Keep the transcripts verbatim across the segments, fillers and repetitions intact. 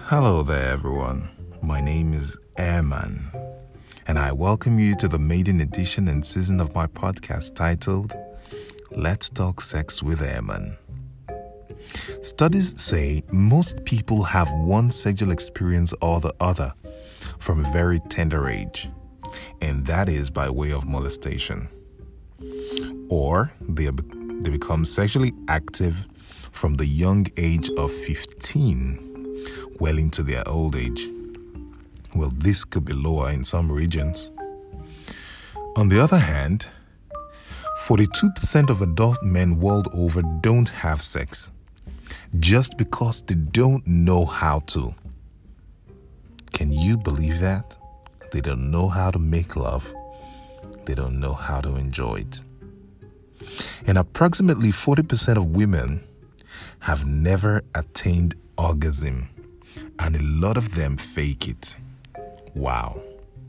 Hello there, everyone. My name is Airman, and I welcome you to the maiden edition and season of my podcast titled Let's Talk Sex with Airman. Studies say most people have one sexual experience or the other from a very tender age, and that is by way of molestation. Or they, they become sexually active from the young age of fifteen, well into their old age. Well, this could be lower in some regions. On the other hand, forty-two percent of adult men world over don't have sex just because they don't know how to. Can you believe that? They don't know how to make love. They don't know how to enjoy it. And approximately forty percent of women have never attained orgasm, and a lot of them fake it. Wow.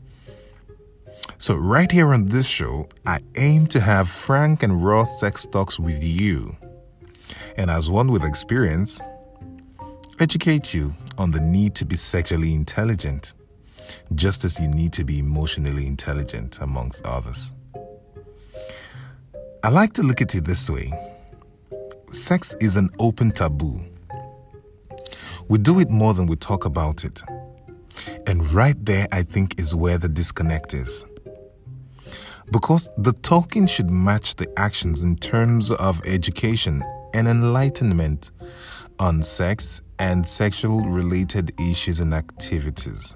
So right here on this show, I aim to have frank and raw sex talks with you. And as one with experience, educate you on the need to be sexually intelligent, just as you need to be emotionally intelligent, amongst others. I like to look at it this way. Sex is an open taboo. We do it more than we talk about it. And right there, I think, is where the disconnect is. Because the talking should match the actions in terms of education and enlightenment on sex and sexual-related issues and activities.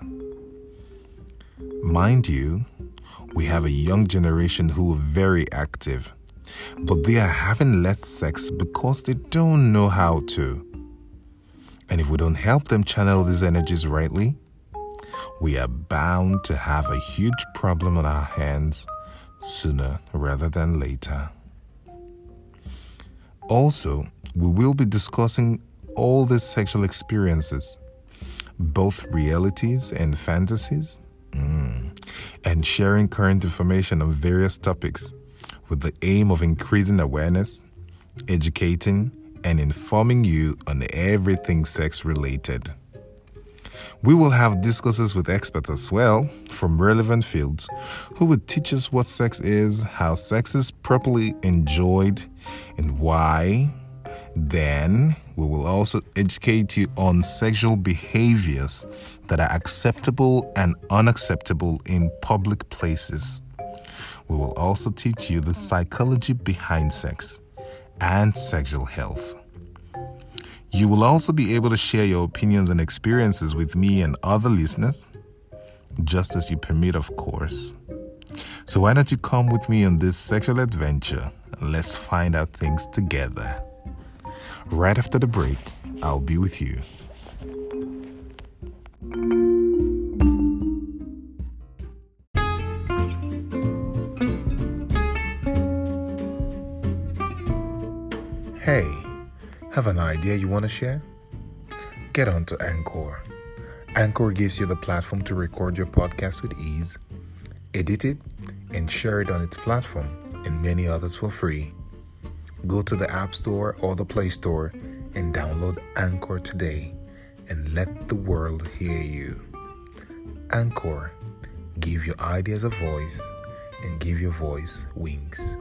Mind you, we have a young generation who are very active, but they are having less sex because they don't know how to. And if we don't help them channel these energies rightly, we are bound to have a huge problem on our hands sooner rather than later. Also, we will be discussing all these sexual experiences, both realities and fantasies, mm, and sharing current information on various topics with the aim of increasing awareness, educating, and informing you on everything sex-related. We will have discussions with experts as well from relevant fields who will teach us what sex is, how sex is properly enjoyed, and why. Then we will also educate you on sexual behaviors that are acceptable and unacceptable in public places. We will also teach you the psychology behind sex and sexual health. You will also be able to share your opinions and experiences with me and other listeners, just as you permit, of course. So why don't you come with me on this sexual adventure and let's find out things together. Right after the break, I'll be with you. Hey, have an idea you want to share? Get onto Anchor. Anchor gives you the platform to record your podcast with ease, edit it, and share it on its platform and many others for free. Go to the App Store or the Play Store and download Anchor today and let the world hear you. Anchor, give your ideas a voice and give your voice wings.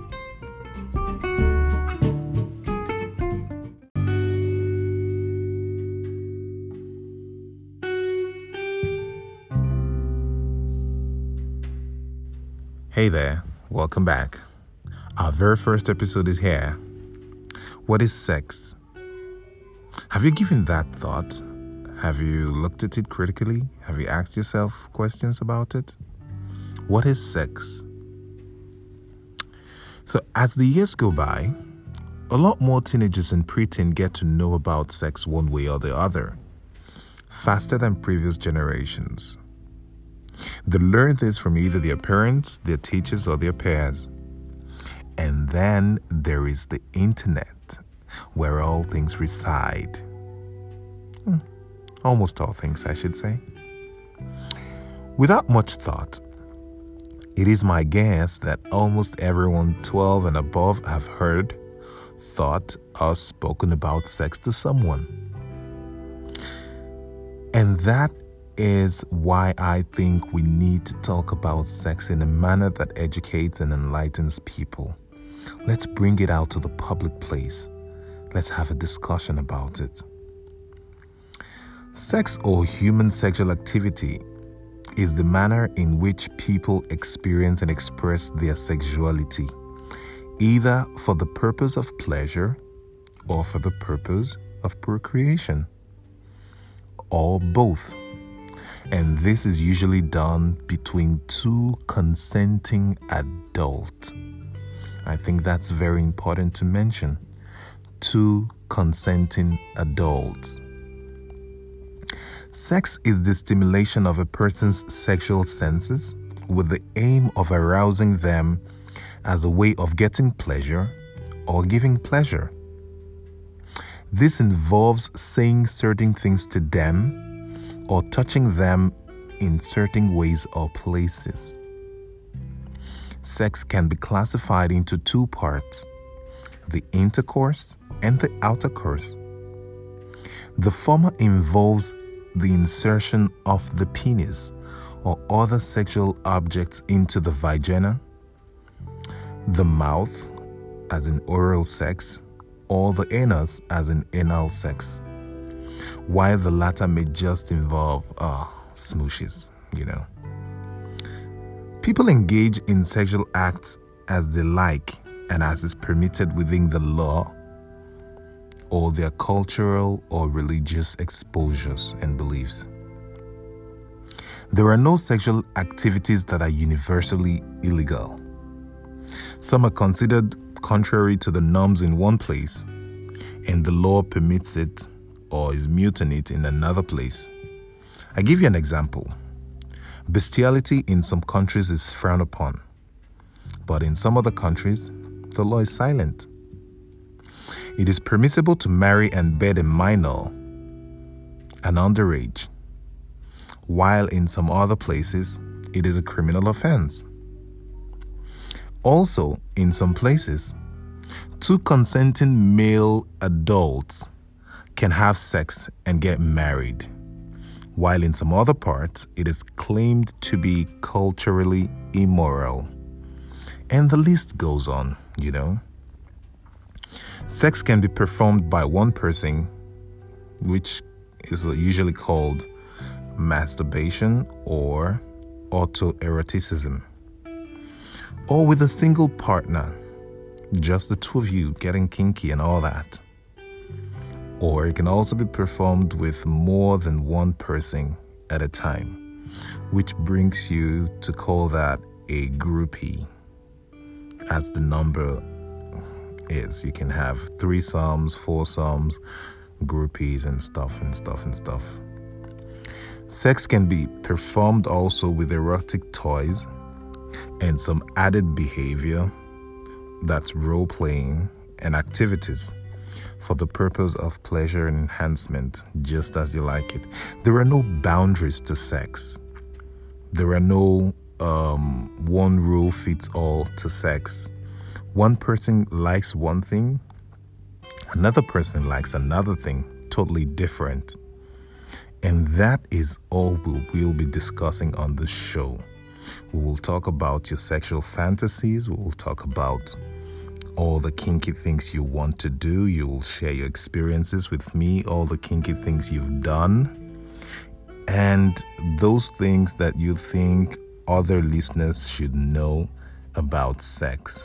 Hey there, welcome back. Our very first episode is here. What is sex? Have you given that thought? Have you looked at it critically? Have you asked yourself questions about it? What is sex? So as the years go by, a lot more teenagers and preteens get to know about sex one way or the other, faster than previous generations. They learn this from either their parents, their teachers, or their peers. And then there is the internet, where all things reside. Hmm, almost all things, I should say. Without much thought, it is my guess that almost everyone twelve and above have heard, thought, or spoken about sex to someone. And that is why I think we need to talk about sex in a manner that educates and enlightens people. Let's bring it out to the public place. Let's have a discussion about it. Sex or human sexual activity is the manner in which people experience and express their sexuality, either for the purpose of pleasure or for the purpose of procreation, or both. And this is usually done between two consenting adults. I think that's very important to mention. Two consenting adults. Sex is the stimulation of a person's sexual senses with the aim of arousing them as a way of getting pleasure or giving pleasure. This involves saying certain things to them or touching them in certain ways or places. Sex can be classified into two parts, the intercourse and the outer course. The former involves the insertion of the penis or other sexual objects into the vagina, the mouth, as in oral sex, or the anus, as in anal sex, while the latter may just involve uh, smooshes, you know. People engage in sexual acts as they like and as is permitted within the law or their cultural or religious exposures and beliefs. There are no sexual activities that are universally illegal. Some are considered contrary to the norms in one place, and the law permits it or is muting it in another place. I give you an example. Bestiality in some countries is frowned upon, but in some other countries, the law is silent. It is permissible to marry and bed a minor, an underage, while in some other places, it is a criminal offense. Also, in some places, two consenting male adults can have sex and get married, while in some other parts, it is claimed to be culturally immoral. And the list goes on, you know. Sex can be performed by one person, which is usually called masturbation or autoeroticism, or with a single partner, just the two of you getting kinky and all that. Or it can also be performed with more than one person at a time, which brings you to call that a groupie, as the number is. You can have threesomes, foursomes, groupies, and stuff and stuff and stuff. Sex can be performed also with erotic toys and some added behavior, that's role-playing and activities, for the purpose of pleasure and enhancement, just as you like it. There are no boundaries to sex. There are no um, one rule fits all to sex. One person likes one thing, another person likes another thing, totally different. And that is all we will be discussing on this show. We will talk about your sexual fantasies. We will talk about all the kinky things you want to do. You will share your experiences with me, all the kinky things you've done, and those things that you think other listeners should know about sex.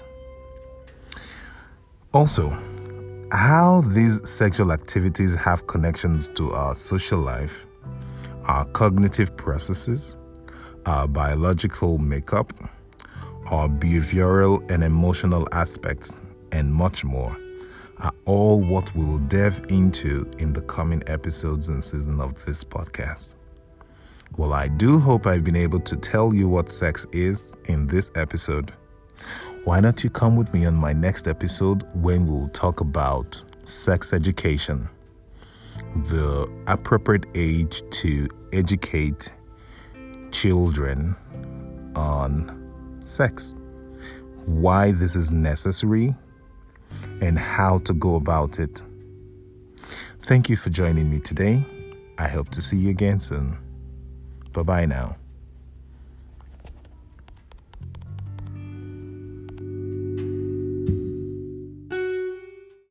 Also, how these sexual activities have connections to our social life, our cognitive processes, our biological makeup, our behavioral and emotional aspects, and much more, are all what we'll delve into in the coming episodes and season of this podcast. Well, I do hope I've been able to tell you what sex is in this episode. Why not you come with me on my next episode when we'll talk about sex education, the appropriate age to educate children on sex, why this is necessary, and how to go about it. Thank you for joining me today. I hope to see you again soon. Bye bye now.